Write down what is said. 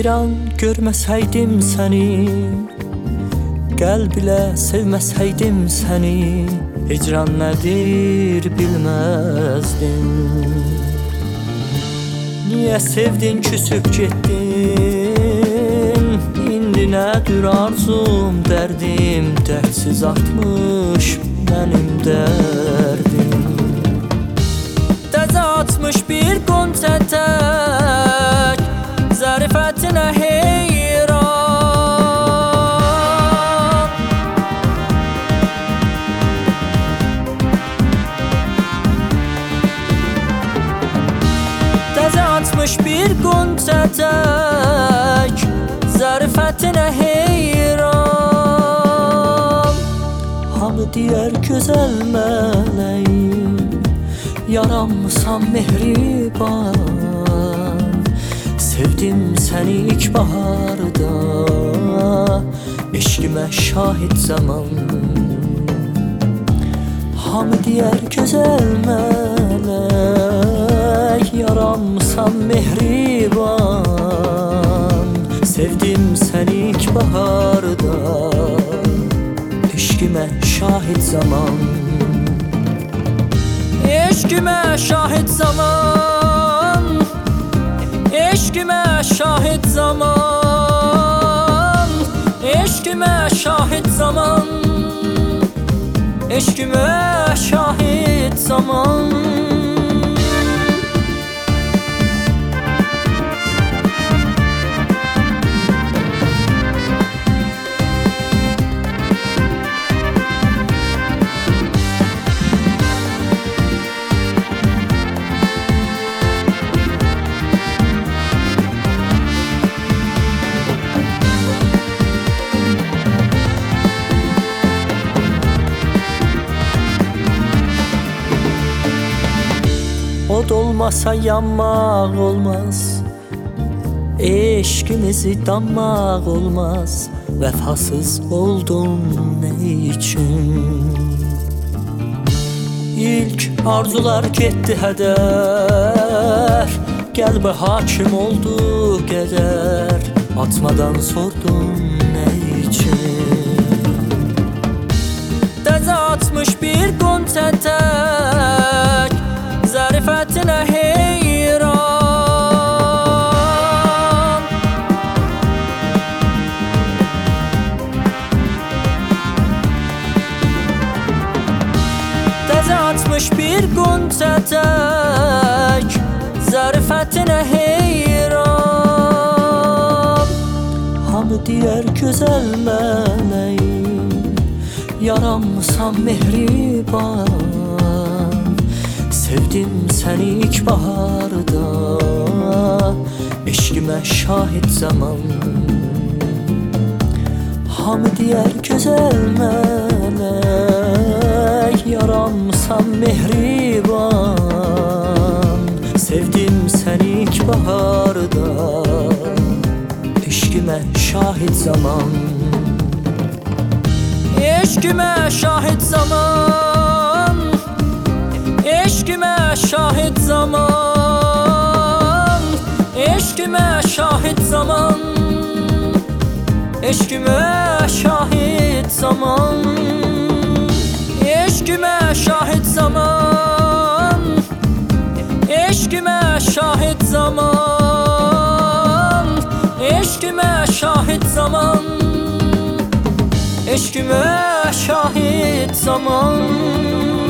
Bir an görməsəydim səni, qəlb ilə sevməsəydim səni, hicran nədir bilməzdim. Niyə sevdin, küsüb getdin? İndi nədir arzum, dərdim, dərdsiz artmış mənim dərdim. Təzə atmış bir qonçə tək, zərifətinə heyran. Təzə atmış bir qonçə tək, zərifətinə heyran. Hamı deyər gözəl mələyim, yaranmısan mehriban. Sevdim səni ilk baharda, eşqimə şahid zaman. Hamı deyər gözəl mələk, yaranmısan mehriban. Sevdim səni ilk baharda, eşqimə şahid zaman. Eşqimə şahid zaman, eşqimə şahid zaman, eşqimə şahid zaman, eşqimə şahid zaman. Od olmasa yanmaq olmaz, eşqimizi danmaq olmaz. Vəfasız oldum nə üçün? İlk arzular getdi hədər, qəlbə hakim oldu qədər. Atmadan sordum nə üçün? Təzə atmış bir qonçə tək, zərifətinə heyran. Təzə atmış bir qonçə tək, zərifətinə heyran. Hamı deyər gözəl mələyim, yaranmısan mehriban. Sevdim səni ilk baharda, eşqimə şahid zaman. Hamı deyər gözəl mələk, yaranmısan mehriban. Sevdim səni ilk baharda, eşqimə şahid zaman. Eşqimə şahid zaman, eşqimə şahid zaman, eşqimə şahid zaman, eşqimə şahid zaman. Eşqimə şahid zaman, eşqimə şahid zaman, eşqimə şahid zaman, eşqimə şahid zaman.